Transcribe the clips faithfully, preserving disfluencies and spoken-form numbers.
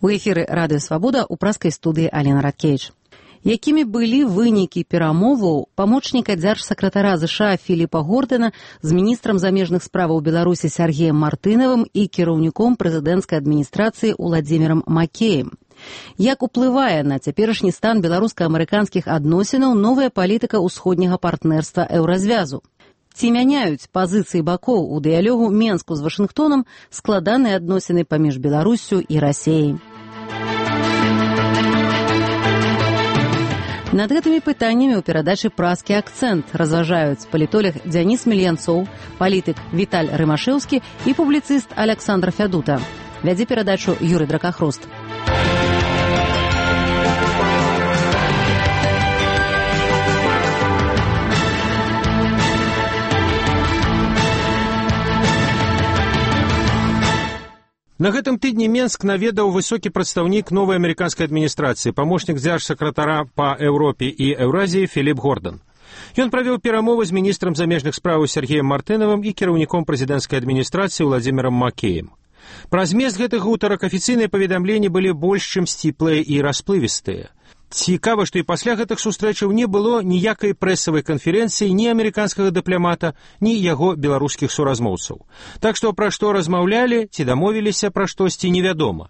У эфіры радыё «Свабода» у праскай студыі Алена Радкевіч. Якімі былі вынікі перамоваў памочніка дзяржсакратара ЗША Філіпа Гордана з міністрам замежных справаў Беларусі Сергеем Мартынавым і кіраўніком прэзідэнцкай адміністрацыі Уладзімірам Макеем? Як уплывае на цяперашні стан беларуска-амерыканскіх адносінаў новая палітыка ўсходняга партнерства Еўразвязу? Ці мяняюць пазіцыі бакоў у дыялогу Менску з Вашынгтонам складаныя адносіны паміж Беларуссю і Расеяй? Над гэтымі пытаннямі ў перадачы «Праскі акцэнт» разважаюць палітолог Дзяніс Мельянцоў, палітык Віталь Рымашэўскі і публіцыст Аляксандр Фядута. Вядзе перадачу Юрый Дракахрост. На гэтым тыдні Менск наведаў высокі прадстаўнік новай амерыканскай адміністрацыі, памочнік дзяржсакратара па Еўропе і Еўразіі Філіп Гордан. Ён правёў перамовы з міністрам замежных спраў Сергеем Мартынавым і кіраўніком прэзідэнцкай адміністрацыі Уладзімірам Макеем. Пра змест гэтых гутарак афіцыйныя паведамленні былі больш чым сціплыя і расплывістыя. Цікава, што і пасля гэтых сустрэчаў не было ніякай прэсавай канферэнцыі ні амерыканскага дыпламата, ні яго беларускіх суразмоўцаў. Так што пра што размаўлялі, ці дамовіліся пра штосьці, невядома.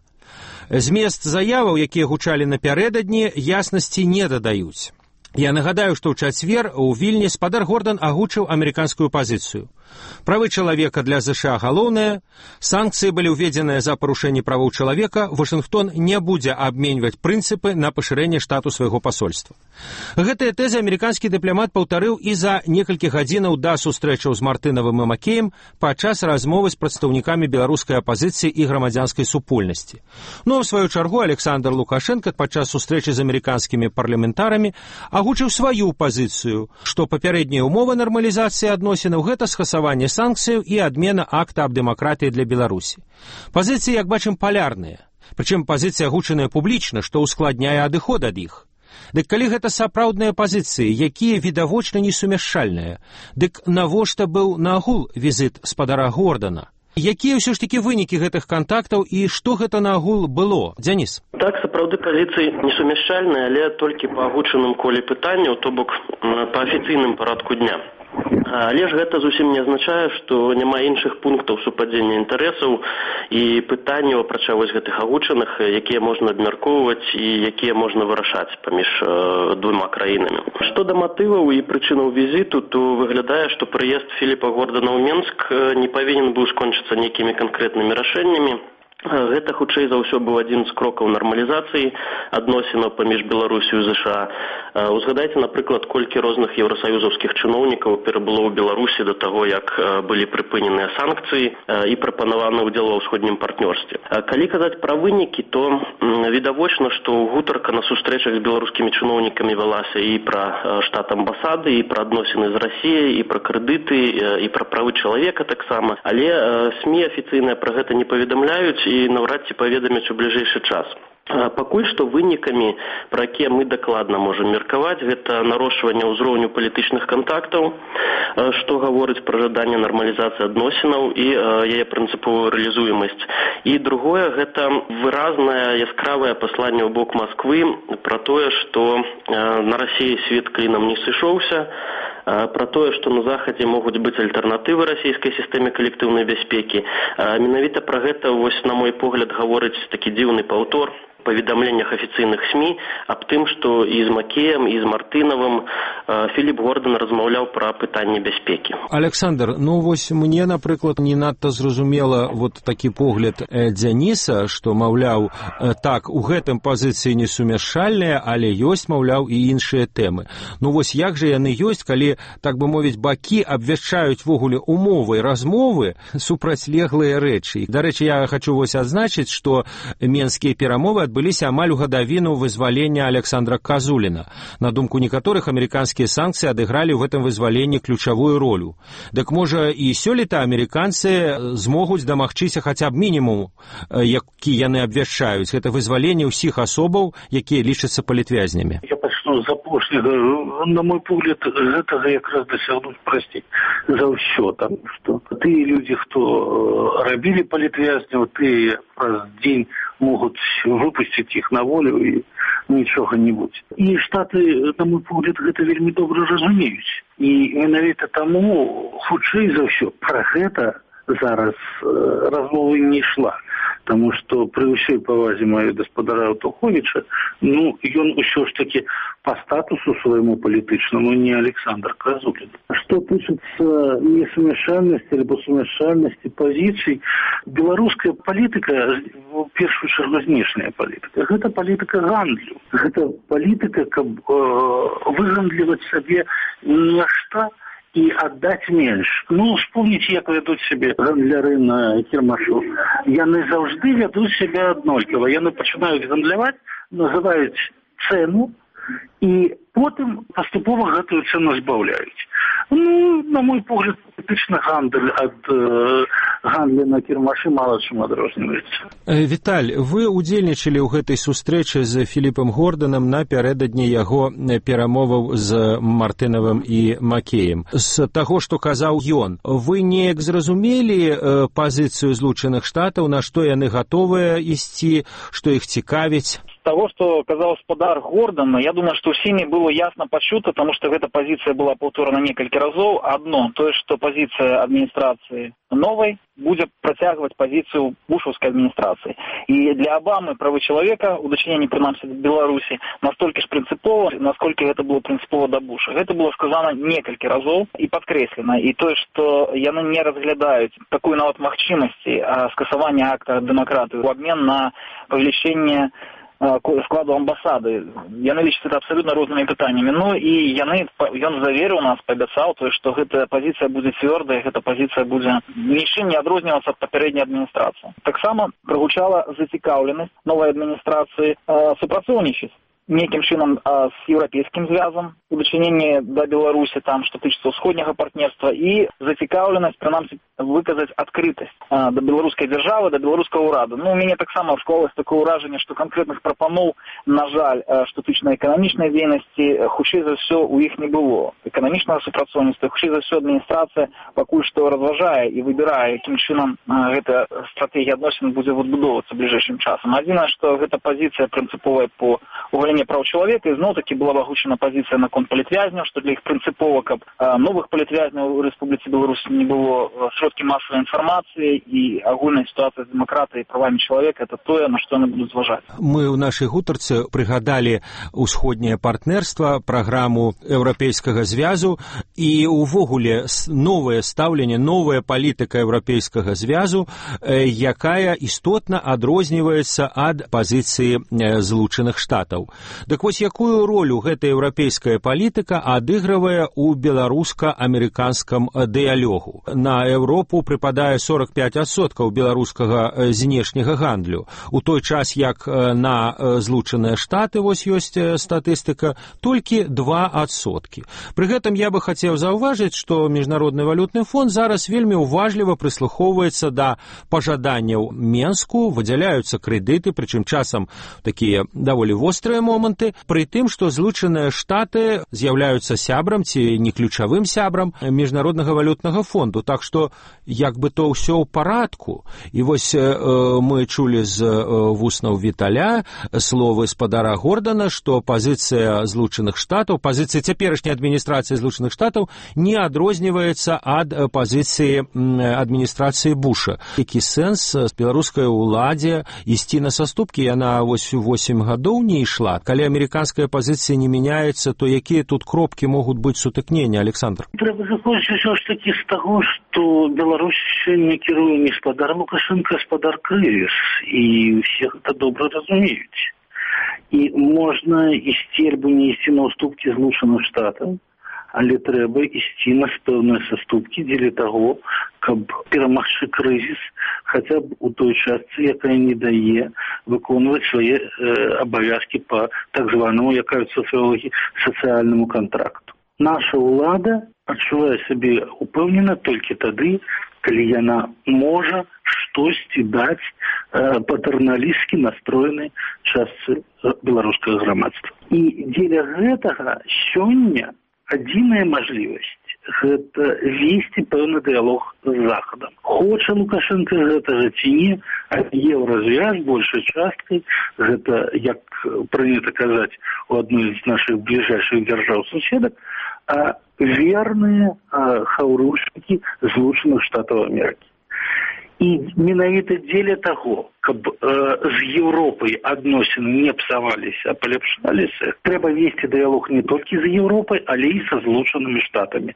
Змест заяваў, якія гучалі напярэдадні, яснасці не дадаюць. Я нагадаю, што ў чацвер у Вільні спадар Гордан агучыў амерыканскую пазіцыю. Правы чалавека для ЗША галоўнае, санкцыі былі ўведзеныя за парушэнне правоў чалавека, Вашынгтон не будзе абменьваць прынцыпы на пашырэнне штату свайго пасольства. Гэтыя тэзы амерыканскі дыпламат паўтарыў і за некалькі гадзінаў да сустрэчаў з Мартынавым і Макеем падчас размовы з прадстаўнікамі беларускай апазіцыі і грамадзянскай супольнасці. Ну, а ў сваю чаргу Александр Лукашенко падчас сустрэчы з амерыканскімі парламентарамі агучыў сваю пазіцыю, што папярэдняя ўмова нармалізацыі адносінаў – гэта скасаванне санкцыяў і адмена акта аб дэмакратыі для Беларусі. Пазіцыі, як бачым, палярныя. Прычым пазіцыя агучаная публічна, што ўскладняе адыход ад іх. Дык калі гэта сапраўдныя пазіцыі, якія відавочна несумяшчальныя, дык навошта быў наагул візіт спадара Гордана? Якія ўсё ж такі вынікі гэтых кантактаў і што гэта наагул было? Дзяніс. Так, сапраўды пазіцыі несумяшчальныя, але толькі па агучаным коле пытанняў, то бок па афіцыйным парадку дня. Але ж гэта зусім не азначае, што няма іншых пунктаў супадзення інтарэсаў і пытанняў, апрача вось гэтых агучаных, якія можна абмяркоўваць і якія можна вырашаць паміж э, двума краінамі. Што да матываў і прычынаў візіту, то выглядае, што прыезд Філіпа Гордана ў Менск не павінен быў скончыцца нейкімі канкрэтнымі рашэннямі. Гэта, хутчэй за ўсё, быў адзін з крокаў нармалізацыі адносінаў паміж Беларусю і ЗША. Узгадайце, напрыклад, колькі розных еўрасаюзаўскіх чыноўнікаў перабыло ў Беларусі да таго, як былі прыпыненыя санкцыі і прапанаваны ўдзел ва ўсходнім партнёрстве. Калі казаць пра вынікі, то відавочна, што гутарка на сустрэчах з беларускімі чыноўнікамі вялася і пра штат амбасады, і пра адносіны з Расіяй, і пра крэдыты, і пра правы чалавека таксама. Але СМІ афіцыйныя пра гэта не паведамляюць і наўрад ці паведамяць у бліжэйшы час. Пакуль што вынікамі, пра якія мы дакладна можам меркаваць, гэта нарошчванне ўзроўню палітычных кантактаў, што гаворыць пра жаданне нармалізацыі адносінаў і яе прынцыповую рэалізуемасць. І другое, гэта выразнае яскравае пасланне ў бок Масквы пра тое, што на Расіі свет клінам не сышоўся, пра тое, што на Захадзе могуць быць альтэрнатывы расійскай сістэме калектыўнай бяспекі. Менавіта пра гэта, вось, на мой погляд, гаворыць такі дзіўны паўтор паведамленнях афіцыйных СМІ аб тым, што і з Макеем, і з Мартынавым Філіп Гордан размаўляў пра пытанні бяспекі. Александр, ну вось мне, напрыклад, не надта зразумела вот такі погляд Дзяніса, што, маўляў, так, у гэтым пазіцыі несумяшчальныя, але ёсць, маўляў, і іншыя тэмы. Ну вось як жа яны ёсць, калі, так бы мовіць, бакі абвяшчаюць вогуле умовы размовы супрацьлеглыя рэчы. Дарэчы, я хачу вось адзначыць, што менскія перамовы адбыліся амаль у гадавіну вызвалення Александра Казуліна. На думку некаторых, амерыканскія санкцыі адыгралі ў гэтым вызваленні ключавую ролю. Дык можа і сёлета амерыканцы змогуць дамагчыся хаця б мінімум, які яны абвяшчаюць. Гэта вызваленне ўсіх асобаў, якія лічацца палітвязнямі. Я пачну з апошняга. На мой погляд, гэтага якраз дасягнуць прасцей за ўсё. Там, што тыя людзі, хто рабілі палітвязняў, тыя праз дзень могут выпустить их на волю и ничего не будет. И Штаты, на мой погляд, это вельми добро разумеют. И менавіта тому, хутчэй за все, про это зараз э, размова не шла. Потому что при ўсёй павазе маю гаспадара Аўтуховіча, ну, ён усё ж таки по статусу своему палітычнаму не Александр Кразулин. Что тычыцца несумяшальнасці альбо сумяшальнасці пазіцый, беларуская палітыка, в першую чаргу знешняя палітыка, гэта палітыка гандлю. Гэта палітыка, каб э, выгандліваць сабе нешта и отдать меньше. Ну, вспомните, як ведут себе гандляры на кірмашу. Яны заўжды ведут себя аднолькава. Яны пачынаюць гандляваць, называюць цену, и потом поступова гэтую цену збаўляюць. Ну, на мой погляд, тычна гандаль ад э, гандля на кірмашы мала чым адрозніваецца. Віталь, вы удзельнічалі ў гэтай сустрэчы з Філіпам Горданам напярэдадні яго перамоваў з Мартынавым і Макеем. З таго, што казаў ён, вы неяк зразумелі э, пазіцыю Злучаных Штатаў, на што яны гатовыя ісці, што іх цікавіць? Того, что сказал господар Гордон, я думаю, что всеми было ясно почуто, потому что эта позиция была повторена несколько разов. Одно, то есть, что позиция администрации новой будет протягивать позицию бушевской администрации. И для Обамы правы человека, удочнение принамсі в Беларуси, настолько же принципово, насколько это было принципово до Буша. Это было сказано несколько разов и подкреслено. И то, что яны не разглядают такую нават махчимости скасования акта демократии в обмен на повеличение складу амбасады. Яны лічаць это абсолютно рознымі пытаннямі. Ну і яны, ён заверыў нас, паабяцаў, то, што гэта пазіцыя будзе цвёрдая, гэта пазіцыя будзе нічым не адрознівацца ад папярэдняй адміністрацыі. Таксама прагучала зацікаўленасць новай адміністрацыі супрацоўнічаць неким чынам а, с Европейским звязом, удочинение до Беларуси, там, что тычется усходнего партнерства, и зацікаўленасць, принамсі, выказать открытость а, до белорусской державы, до белорусского урада. Ну, у меня так само склалось такое уражение, что конкретных пропанов, на жаль, а, что тычна экономичной деятельности, хутчэй за все у их не было. Экономичного супрацоўніцтва, хутчэй за все администрация пакуль что разважае и выбирае, яким чынам а, эта стратегия адносін будзе выбудоўвацца ближайшим часом. Адзінае, что эта позиция принциповая по уголению прав человека, и зноў-таки была агучана позиция на конт палітвязняў, что для их принципово, каб а, новых палітвязняў у Республике Беларусь не было, сродки массовой информации и агульная ситуация с демократией и правами человека, это то, на что они будут зважать. Мы у нашей гутарцы пригадали усходнее партнерство, программу Европейского звязу и увогуле новое ставленне, новая политика Европейского звязу, якая істотна адрозніваецца ад позиции Злучаных Штатаў. Так вось, якую ролю гэта еўрапейская палітыка адыгрывае ў беларуска-амерыканском дыялогу? На Европу припадае сорок пять адсоткаў беларускага знешняга гандлю. У той час, як на Злучаныя Штаты, вось ёсць статыстыка, толькі два адсоткі. Пры гэтым я бы хацеў заўважыць, што Міжнародны валютны фонд зараз вельмі уважліва прыслухоўваецца да пажаданняў Менску, выдзяляюцца крэдыты, прычым часам такія даволі вострыя моманты, пры тым, што Злучаныя Штаты з'яўляюцца сябрам ці не ключавым сябрам Міжнароднага валютнага фонду. Так што як бы то ўсё ў парадку. І вось э, мы чулі з э, вуснаў Віталя словы спадара Гордана, што пазіцыя Злучаных Штатаў, пазіцыя цяперашняй адміністрацыі Злучаных Штатаў не адрозніваецца ад пазіцыі адміністрацыі Буша. Які сэнс беларускай уладзе ісці на саступкі? Яна вось восемь гадоў не ішла. Калі амерыканская пазіцыя не мяняецца, то якія тут кропкі могуць быць сутыкнення, Александр? Трэба заходзіць усё ж такі з таго, што Беларусь не кіруе не спадар Лукашенко, а спадар Крызіс, і ўсе гэта добра разумеюць. І можна ісці альбо не ісці на ўступкі Злучаных Штатаў, але трэба ісці на пэўныя саступкі дзеля таго, каб перамагчы крызіс, хаця б у той частцы, якая не дае выконваць свае э, абавязкі па так званаму, як кажуць сацыёлагі, сацыяльнаму кантракту. Наша ўлада адчувае сябе упэўнена толькі тады, калі яна можа штосьці даць э, патэрналісцкі настроенай частцы беларускага грамадства. І дзеля гэтага сёння адзіная мажлівасць гэта весці пэўны дыялог з захадам. Хоча Лукашенко гэтага ці не, а еўразвяз большай часткай, гэта, як прынята казаць у адной з нашых бліжэйшых дзяржаў-суседак, а верныя хаўрушнікі Злучаных Штатаў Амерыкі. І менавіта дзеля таго, каб э, з Еўропай адносіны не псаваліся, а паляпшаліся, трэба весці дыялог не толькі з Еўропай, але і са Злучанымі Штатамі.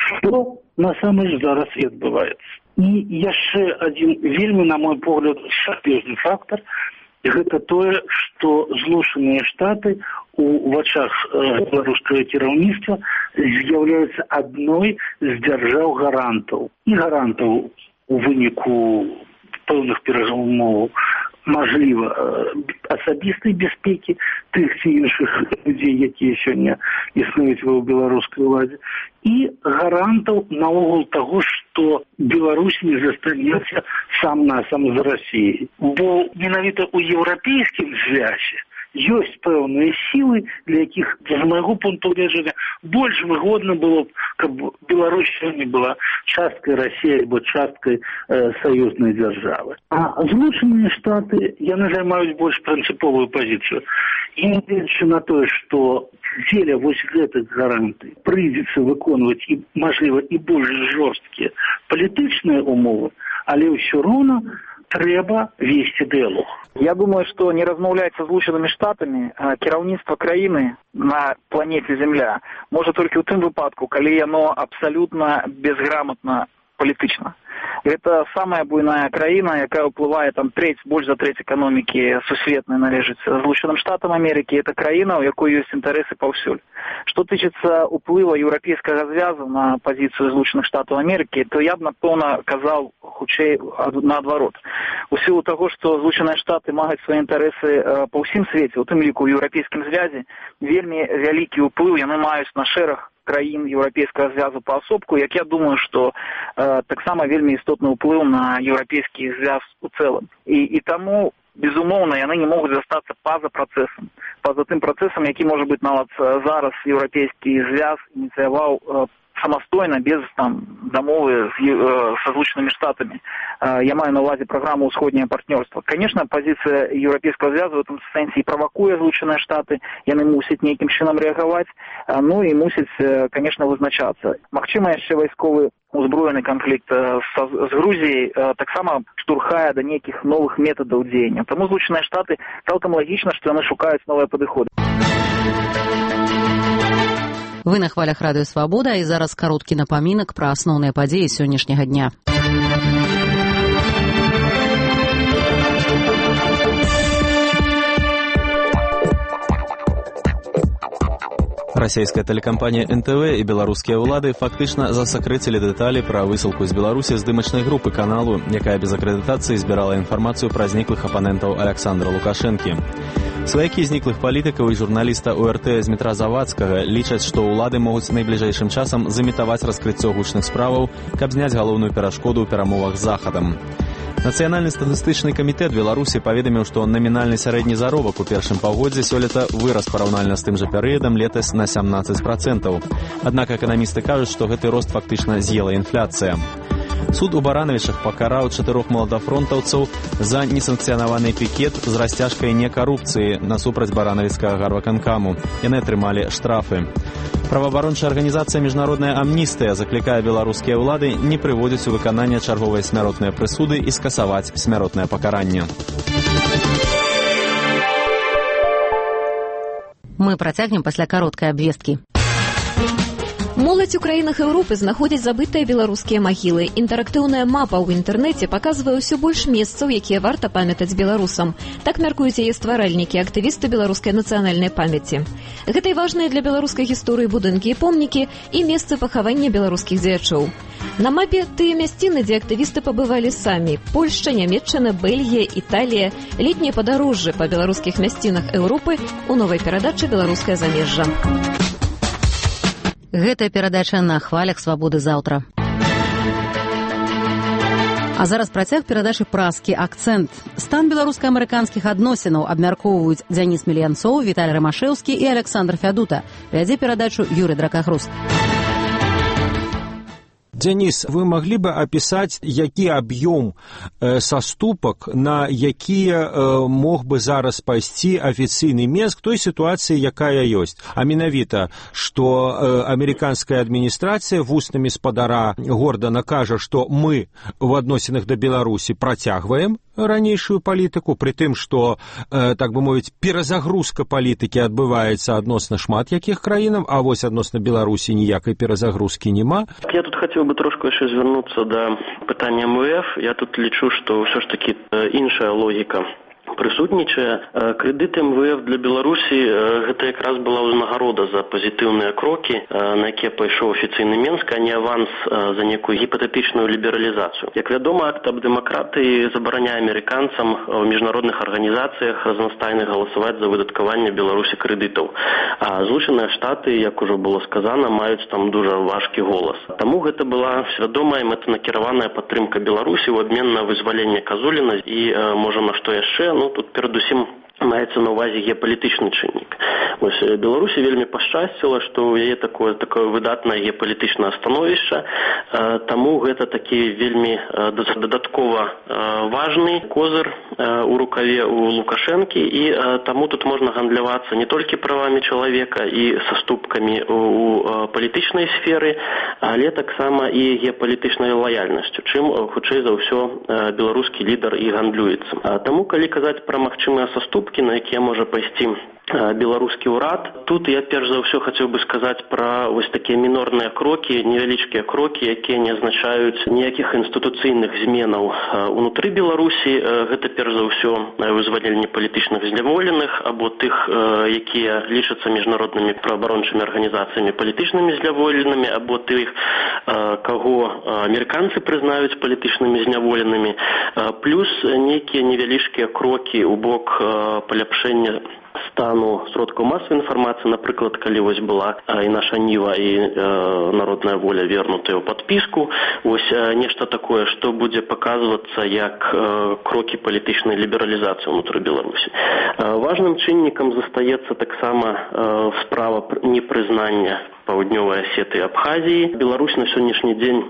Што насамрэч зараз і адбываецца. І яшчэ адзін вельмі, на мой погляд, сапежны фактор, гэта тое, што Злучаныя Штаты у вачах э, беларускага кіраўніцтва з'яўляюцца адной з дзяржаў-гарантаў. І гарантаў у выніку пэўных перамоваў, мажліва, асабістай бяспекі тых ці іншых людзей, якія сёння існуюць ва беларускай уладзе, і гарантаў наогул таго, што Беларусь не застанецца сам-насам з Расіяй. Бо менавіта ў еўрапейскім звязе ёсць пэўныя сілы, для якіх, з майго пункту гледжання, больш выгодна было, каб Беларусь сёння была часткай Расіі або часткай э, саюзнай дзяржавы. А Злучаныя Штаты, яны займаюць больш прынцыповую пазіцыю. І нягледзячы на тое, што дзеля вось гэтых гарантый прыйдзецца выконваць і, мажліва, і больш жорсткія палітычныя умовы, але ўсё роўна трэба весці дыялог. Я думаю, што не размаўляць са Злучанымі Штатамі кіраўніцтва краіны на планеце Земля можа толькі ў тым выпадку, калі яно абсалютна безграмотна палітычна. Гэта самая буйная краіна, якая ўплывае там трэць, больш за трэць эканомікі сусветнай належыць Злучаным Штатам Амерыкі. Гэта краіна, у якой ёсць інтарэсы паўсюль. Што тычыцца ўплыва еўрапейскага звязу на пазіцыю Злучаных Штатаў Амерыкі, то я б, напэўна, казаў хутчэй наадварот. У сілу таго, што Злучаныя Штаты маюць свае інтарэсы па ўсім свеце, у тым ліку ў еўрапейскім звязе, вельмі вялікі ўплыў яны маюць на шэраг краін еўрапейскага звязу паасобку, як я думаю, што э, таксама вельмі істотны ўплыў на еўрапейскі звяз у цэлым. І, і таму, безумоўна, яны не могуць застацца па-за працэсам. Па-за тым працэсам, які, можа быць, нават зараз еўрапейскі звяз ініцыяваў э, самастойна, без там дамовы з, э, са Злучанымі Штатамі. Э, я маю на ўвазе праграму «Усходняе партнёрства». Конечно, пазіцыя еўрапейскага звязу в этом сэнсе і правакуе Злучаныя Штаты, яны мусяць нейкім чынам рэагаваць, э, ну і мусяць, э, конечно, вызначацца. Магчыма, яшчэ вайсковы узброены канфлікт э, з, з Грузіяй э, таксама штурхае да нейкіх новых метадаў дзеяння. Таму Злучаныя Штаты цалкам лагічна, што яны шукаюць новыя падыходы. Вы на хвалях радыё Свабода, і зараз кароткі напамінак пра асноўныя падзеі сённяшняга дня. Расійская тэлекампанія эн тэ вэ і беларускія ўлады фактычна засакрэцілі дэталі пра высылку з Беларусі здымачнай групы каналу, якая без акрэдытацыі збірала інфармацыю пра зніклых апанентаў Аляксандра Лукашэнкі. Сваякі зніклых палітыкаў і журналіста у эр тэ Змітра Завадскага лічаць, што ўлады могуць найбліжэйшым часам замітаваць раскрыццё гучных справаў, каб зняць галоўную перашкоду ў перамовах з Захадам. Нацыянальны статыстычны камітэт Беларусі паведаміў, што намінальны сярэдні заробак у першым паўгоддзі сёлета вырас параўнальна з тым жа перыядам летась на сямнаццаць працэнтаў. Аднак эканамісты кажуць, што гэты рост фактычна з'ела інфляцыя. Суд у Баранавічах пакараў чатырох маладафронтаўцаў за несанкцыянаваны пікет з расцяжкай некарупцыі насупраць баранавіцкага гарваканкаму. Яны атрымалі штрафы. Праваабарончая арганізацыя «Міжнародная амністыя» заклікае беларускія ўлады не прыводзіць у выкананне чарговыя смяротныя прысуды і скасаваць смяротнае пакаранне. Мы працягнем пасля кароткай абвесткі. Моладзь у краінах Еўропы знаходзіць забытыя беларускія магілы. Інтэрактыўная мапа ў інтэрнэце паказвае ўсё больш месцаў, якія варта памятаць беларусам. Так мяркуюць яе стваральнікі, актывісты беларускай нацыянальнай памяці. Гэта і важныя для беларускай гісторыі будынкі і помнікі, і месцы пахавання беларускіх дзеячоў. На мапе тыя мясціны, дзе актывісты пабывалі самі. Польшча, Нямецчына, Бельгія, Італія. Летнія падарожжы па беларускіх мясцінах Еўропы у новай перадачы «Беларускае замежжа». Гэтая перадача на хвалях Свабоды заўтра. А зараз працяг перадачы «Праскі акцэнт». Стан беларуска-амерыканскіх адносінаў абмяркоўваюць Дзяніс Мільянцоў, Віталь Рамашэўскі і Аляксандр Фядута. Вядзе перадачу Юрый Дракахруст. Дзяніс, вы маглі бы апісаць, які аб'ём э, саступак, на якія э, мог бы зараз пайсці афіцыйны Менск той сітуацыі, якая ёсць. А менавіта, што э, амерыканская адміністрацыя вуснамі спадара Гордана кажа, што мы в адносінах да Беларусі працягваем ранейшую палітыку, пры тым, што, э, так бы мовіць, перазагрузка палітыкі адбываецца адносна шмат якіх краінаў, а вось адносна Беларусі ніякай перазагрузкі няма. Я тут хотел бы трошку еще звернуться до питання эм вэ эф. Я тут лічу, что все ж таки іншая логіка прысутнічае. Крэдыт эм вэ эф для Беларусі гэта якраз была ўзнагарода за пазітыўныя крокі, на якія пайшоў афіцыйны Менск, а не аванс за некую гіпатэтычную лібералізацыю. Як вядома, акт аб дэмакратыі забараняе амерыканцам у міжнародных арганізацыях разнастайна галасаваць за выдаткаванне Беларусі крэдытаў. А Злучаныя Штаты, як ужо было сказана, маюць там дужа важкі голас. Таму гэта была свядомая мэтанакіраваная падтрымка Беларусі ў абмен на вызваленне Казуліна і, можа, на што яшчэ. Ну, тут перадусім маецца на ўвазе геапалітычны чыннік. Вось Беларусі вельмі пашчасціла, што ў яе такое такое выдатнае геапалітычнае становішча, таму гэта такі вельмі дадаткова важны козыр у рукаве у Лукашэнкі, і таму тут можна гандлявацца не толькі правамі чалавека і саступкамі у палітычнай сферы, але таксама і геапалітычнай лаяльнасцю, чым хутчэй за ўсё беларускі лідар і гандлюецца. Таму, калі казаць пра магчымыя саступкі, на якія можа пайсці беларускі ўрад, тут я перш за ўсё хацеў бы сказаць пра вось такія мінорныя крокі, невялічкія крокі, якія не азначаюць ніякіх інстытуцыйных зменаў унутры Беларусі. Гэта перш за ўсё вызваленне палітычных зняволеных або тых, якія лічацца міжнароднымі праабарончымі арганізацыямі палітычнымі зняволенымі, або тых, каго амерыканцы прызнаюць палітычнымі зняволенымі, плюс нейкія невялічкія крокі ў бок паляпшэння стану сродкаў масавай інфармацыі, напрыклад, калі вось была і наша Ніва, і э, народная воля вернутая ў падпіску, вось э, нешта такое, што будзе паказвацца як э, крокі палітычнай лібералізацыі ўнутры Беларусі. Э, важным чыннікам застаецца таксама э, справа непрызнання Паўднёвай Асеты і Абхазіі. Беларусь на сённяшні дзень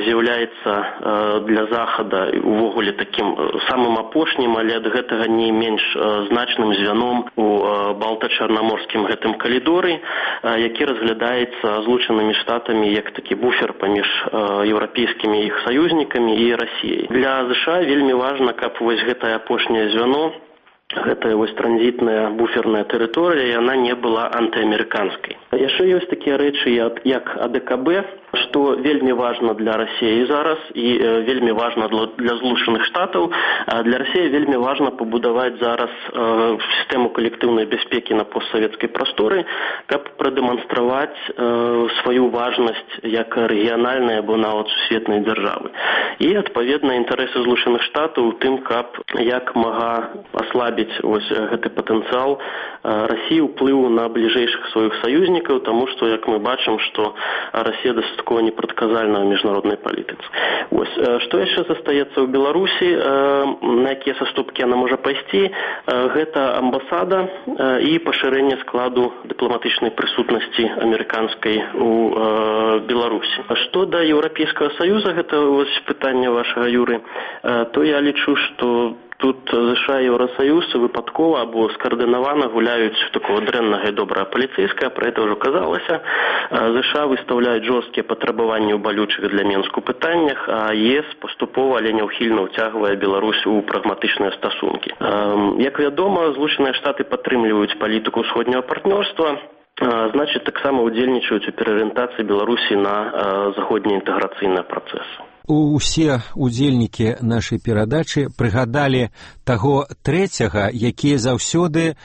з'яўляецца для Захада увогуле такім самым апошнім, але ад гэтага не менш значным звяном у балта-чарнаморскім гэтым калідоры, які разглядаецца Злучанымі Штатамі як такі буфер паміж еўрапейскімі іх саюзнікамі і Расіяй. Для ЗША вельмі важна, каб вось гэтае апошняе звяно, гэтая вось транзітная буферная тэрыторыя, яна не была антыамерыканскай. Яшчэ ёсць такія рэчы, як А Дэ Ка Бэ, што вельмі важна для Расіі зараз і вельмі важна для Злучаных Штатаў. Для Расіі вельмі важна пабудаваць зараз сістэму калектыўнай бяспекі на постсавецкай прасторы, каб прадэманстраваць сваю важнасць як рэгіянальнай або нават сусветнай дзяржавы. І, адпаведна, інтарэсы Злучаных Штатаў у тым, каб як мага аслабіць вось гэты патэнцыял Расіі ўплыву на бліжэйшых сваіх саюзнікаў, таму што, як мы бачым, што Расія дастаткова непрадказальна ў міжнароднай палітыцы. Вось, што яшчэ застаецца ў Беларусі, на якія саступкі яна можа пайсці, гэта амбасада і пашырэнне складу дыпламатычнай прысутнасці амерыканскай у Беларусі. Што да Еўрапейскага Саюза, гэта вось пытанне вашага, Юры, то я лічу, што тут ЗША і Еўрасаюз выпадкова або скаардынавана гуляюць такого дрэннага і добрага паліцэйскага, пра гэта ўжо казалася. ЗША выстаўляюць жорсткія патрабаванні ў балючых для Менску пытаннях, а ЕС паступова, але няўхільна ўцягвае Беларусь у прагматычныя стасункі. Як вядома, Злучаныя Штаты падтрымліваюць палітыку ўсходняга партнёрства, значыць, таксама ўдзельнічаюць у пераарыентацыі Беларусі на заходнеінтэграцыйныя працэсы. Усе удзельнікі нашай перадачы прыгадалі таго трэцяга, які заўсёды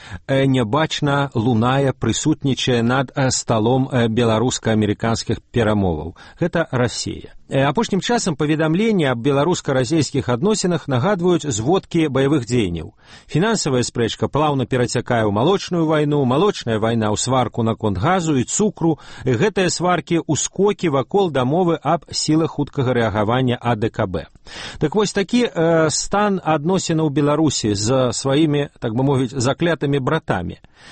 нябачна лунае, прысутнічае над сталом беларуска-амерыканскіх перамоваў. Гэта Расія. Апошнім часам паведамленні аб беларуска-расійскіх адносінах нагадваюць зводкі баявых дзеянняў. Фінансавая спрэчка плаўна перацякае ў малочную вайну, малочная вайна ў сварку наконт газу і цукру, і гэтыя сваркі ўскокі вакол дамовы аб сілах хуткага рэагавання кіравання А Дэ Ка Бэ. Так вось такі э, стан адносінаў Беларусі з сваімі, так бы мовіць, заклятымі братамі.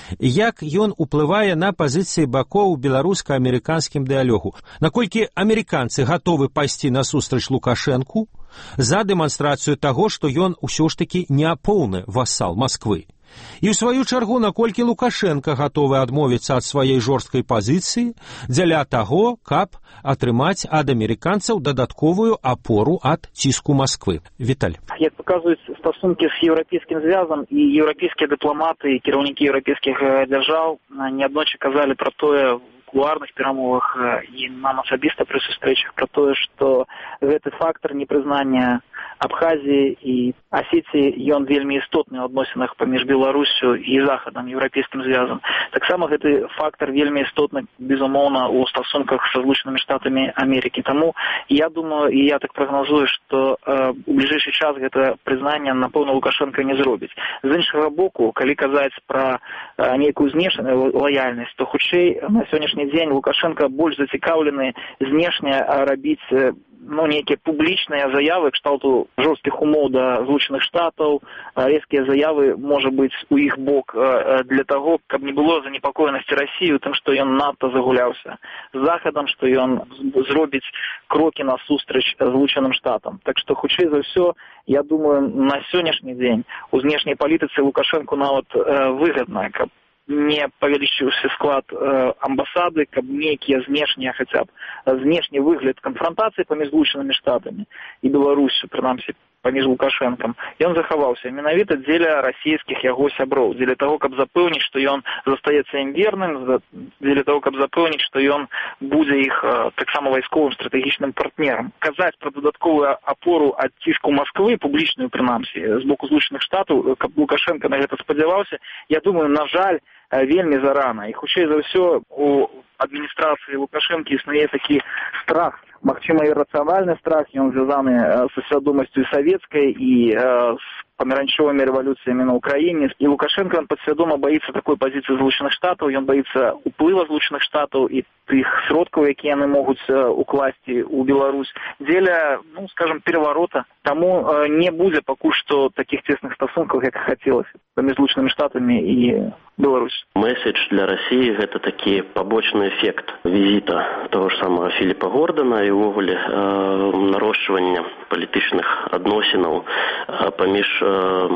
Як ён уплывае на пазіцыі бакоў у беларуска-амерыканскім дыялогу? Наколькі амерыканцы гатовы пайсці насустрач Лукашэнку за дэманстрацыю таго, што ён усё ж такі неапоўны васал Масквы? І ў сваю чаргу, наколькі Лукашенка гатовы адмовіцца ад сваёй жорсткай пазіцыі дзеля таго, каб атрымаць ад амерыканцаў дадатковую апору ад ціску Масквы. Віталь. Як паказваюць стасункі з еўрапейскім звязам, і еўрапейскія дыпламаты і кіраўнікі еўрапейскіх дзяржаў неаднойчы казалі пра тое, кулуарных перамовах і нам асабіста пры сустрэчах пра тое, што гэты фактар непрызнання Абхазіі і Асетіі, ён вельмі істотны ў адносінах паміж Беларусю і Захадам, еўрапейскім звязам. Таксама гэты фактар вельмі істотны, безумоўна, у стасунках са Злучанымі Штатамі Амерыкі. Таму я думаю, і я так прагназую, што э, у бліжэйшы час гэта прызнанне, напэўна, Лукашенка не зробіць. З іншага боку, калі казаць пра э, нейкую знешнюю лаяльнасць, то хутчэй на сённяшні дзень Лукашенка больш зацікаўлены знешне рабіць ну, нейкія публічныя заявы кшталту жорсткіх умоў да Злучаных Штатаў, рэзкія заявы, можа быць, у іх бок для таго, каб не было занепакоенасці Расіі, тым, што ён надта загуляўся з Захадам, што ён зробіць крокі насустрач Злучаным Штатам. Так што, хутчэй за ўсё, я думаю, на сённяшні дзень у знешняй палітыцы Лукашэнку нават выгадна, каб не павялічыўся склад э, амбасады, каб нейкія знешнія, хаця б знешні выгляд канфрантацыі паміж Злучанымі Штатамі і Беларусю, прынамсі, паміж Лукашэнкам, ён захаваўся менавіта дзеля расійскіх яго сяброў, дзеля таго, каб запэўніць, што ён застаецца ім верным, дзеля таго, каб запэўніць, што ён будзе іх э, таксама вайсковым стратэгічным партнерам. Казаць пра дадатковую апору ад ціску Масквы, публічную, прынамсі, з боку Злучаных Штатаў, каб Лукашенка на гэта спадзяваўся, я думаю, на жаль, вельмі зарана. І хутчэй за ўсё у адміністрацыі Лукашэнкі існуе такі страх, магчыма, іррацыянальны страх, ён звязаны са свядомасцю савецкай і з памяранчовымі рэвалюцыямі на Украіне. І Лукашенко, он падсвядома баіцца такой пазіцыі Злучаных Штатаў, ён баіцца уплыва Злучаных Штатаў і тых сродкаў, якія яны могуць укласці ў Беларусь дзеля, ну, скажем, пераварота. Таму не будзе пакуль што такіх цесных стасункаў, як хацелася паміж Злучанымі Штатамі і Беларусь. Месседж для России – это такі побочный эффект визита того ж самого Філіпа Гордана і увогуле э, нарошчвання палітычных адносінаў э, паміж э,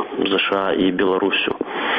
ЗША і Беларусю.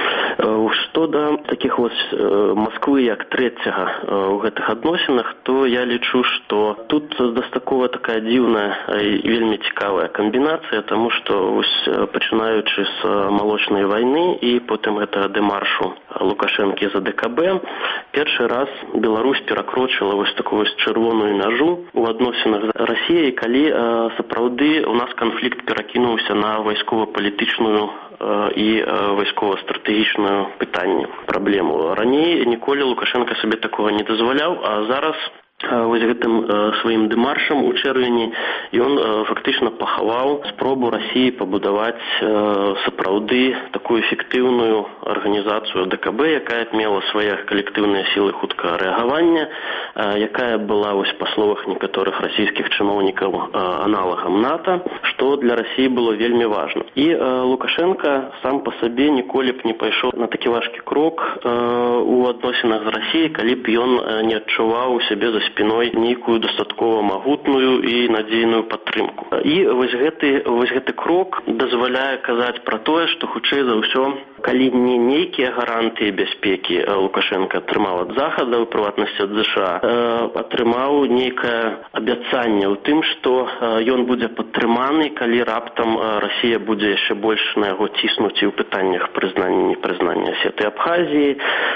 Э, што да таких вот э, Москвы як трэцяга э, ў гэтых адносінах, то я лічу, што тут дастаткова такая дзіўная і вельмі цікавая камбінацыя, таму што вось пачынаючы з малочнай вайны і потым гэтага дэмаршу Лукашэнкі за Дэ Ка Бэ, першы раз Беларусь перакрочыла вось такую вось чырвоную мяжу у адносінах з Расіяй, калі э, сапраўды у нас канфлікт перакінуўся на вайскова-палітычную э, і э, вайскова-стратэгічную пытанне, праблему. Раней ніколі Лукашенка сабе такога не дазваляў, а зараз вось гэтым э, сваім дэмаршам у чэрвені ён э, фактычна пахаваў спробу Расіі пабудаваць э, сапраўды такую эфектыўную арганізацыю Дэ Ка Бэ, якая мела свае калектыўныя сілы хуткага рэагавання, э, якая была вось па словах некаторых расійскіх чыноўнікаў э, аналагам НАТО, што для Расіі было вельмі важна. І э, Лукашенка сам па сабе ніколі б не пайшоў на такі важкі крок э, у адносінах з Расіяй, калі б ён э, не адчуваў у сябе за спиной нейкую дастаткова магутную і надзейную падтрымку. І вось гэты, вось гэты крок дазваляе казаць пра тое, што хутчэй за ўсё, калі не нейкія гарантыі бяспекі Лукашенка атрымаў ад Захада, у прыватнасці ад ЗША, атрымаў нейкае абяцанне ў тым, што ён будзе падтрыманы, калі раптам Расія будзе яшчэ больш на яго ціснуць і ў пытаннях прызнання, непрызнання Асеты і Абхазіі,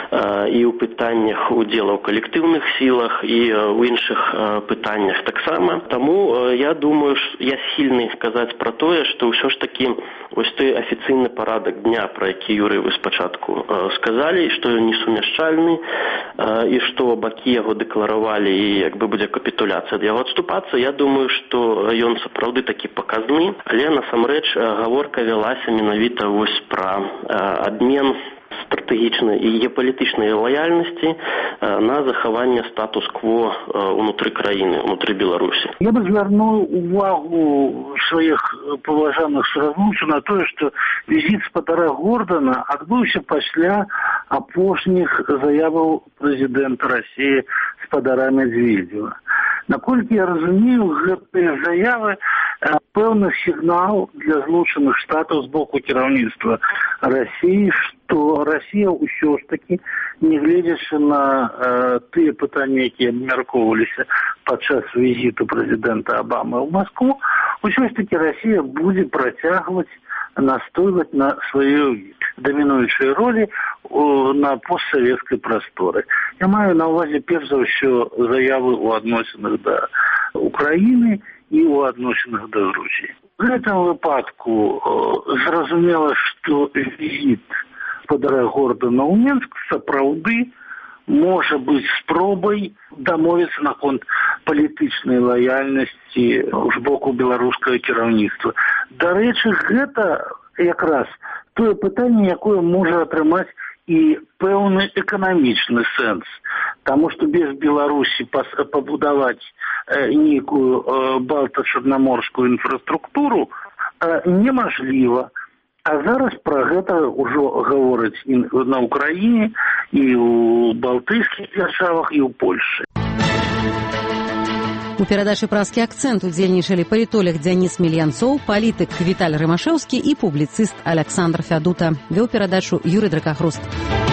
і ў пытаннях удзела ў калектыўных сілах, і у іншых э, пытаннях таксама. Таму э, я думаю, ш, я схільны казаць пра тое, што ўсё ж такі вось той афіцыйны парадак дня, пра які, Юрый, вы спачатку э, сказалі, што ён несумяшчальны, э, і што бакі яго дэкларавалі, і як бы будзе капітуляцыя ад яго адступацца, я думаю, што ён сапраўды такі паказны, але насамрэч э, гаворка вялася менавіта вось пра э, адмен стратэгічнай і геапалітычнай лаяльнасці на захаванне статус-кво ўнутры краіны, ўнутры Беларусі. Я бы звярнуў увагу сваіх паважаных суразмоўцаў на тое, што візіт спадара Гордана адбыўся пасля апошніх заяваў прэзідэнта Расіі спадара Медведева. Наколькі я разумею, гэтыя заявы пэўны сігнал для злучаных штатаў з боку кіраўніцтва Расіі, што Расія ўсё ж такі, нягледзячы на э, тыя пытанні, якія абмяркоўваліся падчас візіту прэзідэнта Абамы ў Маскву, ўсё ж такі Расія будзе працягваць настойваць на сваёй дамінуючай ролі на постсавецкай прасторы. Я маю на ўвазе перш за ўсё заявы ў адносінах да Украіны і ў адносінах да Грузіі. В гэтым выпадку зразумела, што візіт спадара Гордана ў Мінск сапраўды можа быць спробай дамовіцца наконт палітычнай лаяльнасці з боку беларускага кіраўніцтва. Дарэчы, гэта якраз тое пытанне, якое можа атрымаць і пэўны эканамічны сэнс. Таму што без Беларусі пабудаваць нейкую балта-чарнаморскую інфраструктуру немажліва. А зараз пра гэта ўжо гавораць і на Украіне, і ў балтыйскіх дзяржавах, і ў Польшчы. У перадачы «Праскі акцэнт» удзельнічалі палітолог Дзяніс Мільянцоў, палітык Віталь Рымашэўскі і публіцыст Аляксандр Фядута. Вёў перадачу Юрый Дракахруст.